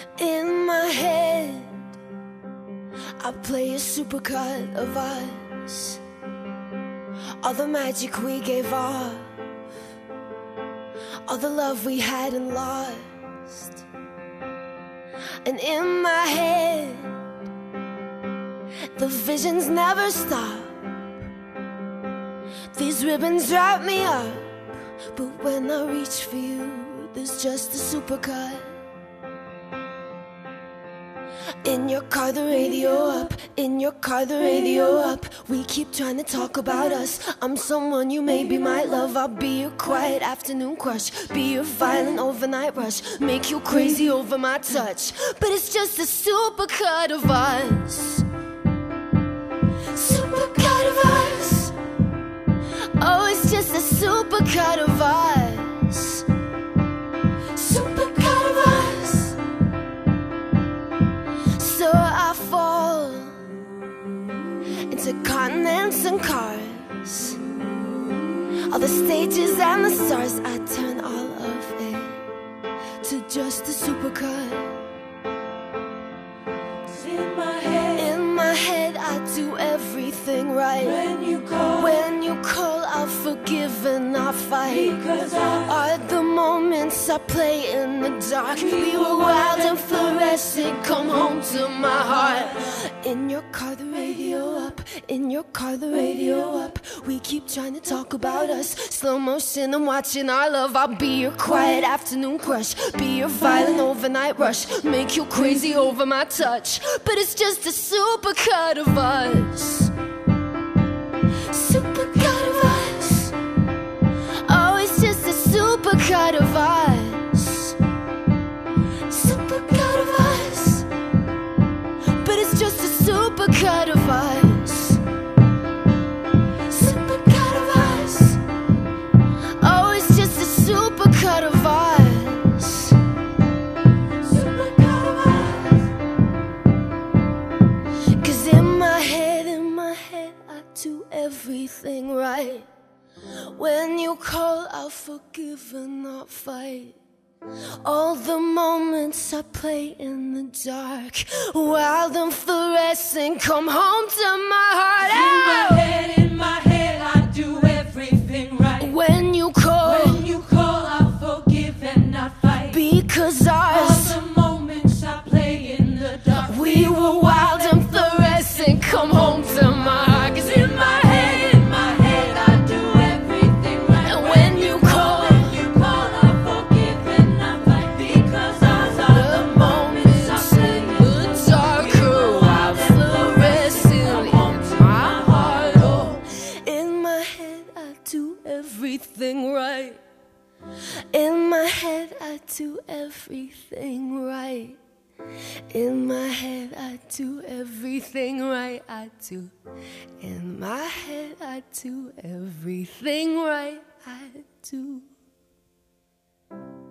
In my head, I play a supercut of us, all the magic we gave off, all the love we hadn't lost. And in my head, the visions never stop. These ribbons wrap me up, but when I reach for you, there's just a supercut. In your car, the radio up. In your car, the radio up. We keep trying to talk about us. I'm someone you maybe might love. I'll be your quiet afternoon crush, be your violent overnight rush, make you crazy over my touch. But it's just a supercut of us. Supercut of us. Oh, it's just a supercut of us. Supercut of us. So I fall into continents and cars, all the stages and the stars. I turn all of it to just a supercut. In my head, I do everything right. When you call, I'll forgive and I'll fight. Because are the moments I play in the dark. We were wild and fluorescent, come home to my heart. In your car, the radio up. In your car, the radio up. We keep trying to talk about us. Slow motion, I'm watching our love. I'll be your quiet afternoon crush, be your violent overnight rush, make you crazy over my touch. But it's just a supercut of us. Supercut of us. Oh, it's just a supercut of us. Supercut of us. But it's just a supercut of us. Supercut of us. Oh, it's just a supercut of us. Supercut of us. 'Cause in my head, I do everything right. When you call, I'll forgive and not fight. All the moments I play in the dark, wild and fluorescent, come home to my heart. In my head, I do everything right. When you call, I'll forgive and not fight. because All ours, the moments I play in the dark, we were wild and fluorescent, come home to my heart. 'Cause in my head, I do everything right. and when you call, I'll forgive and not fight. Because those are the the moments I moments play in the dark are wild fluorescent in my heart. Oh, in my head, I do everything right. In my head, I do everything right. In my head, I do everything right. I do. In my head, I do everything right. I do.